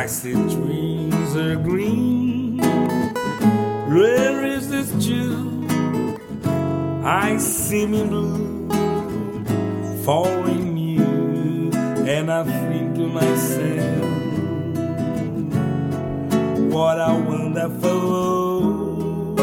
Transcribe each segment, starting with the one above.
I see trees are green. Where is this June? I see me blue, falling you, and I think to myself, what a wonderful world.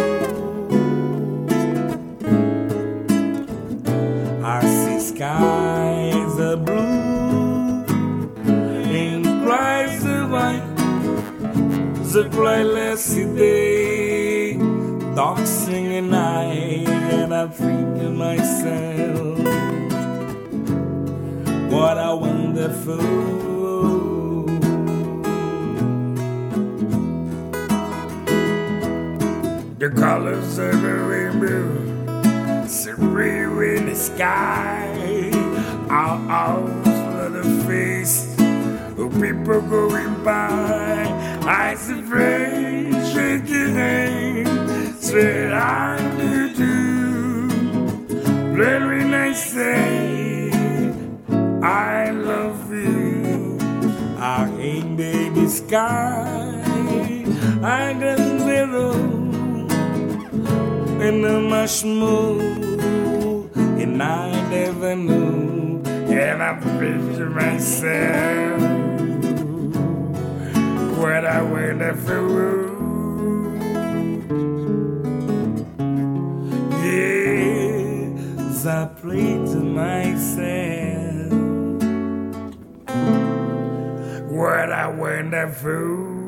I see skies are blue and cries are white. The playlist day, dogs singing night, and I think to myself, what a wonderful world. The colors of the rainbow, so blue in the sky, our eyes on the face of people going by. I see friends shaking hands, swear I do too. When I say I love you, I hate baby sky, I got zero, and I'm much more, and I never knew, and I picture myself, what I wonderful world. Yes, I pray to myself, what a wonderful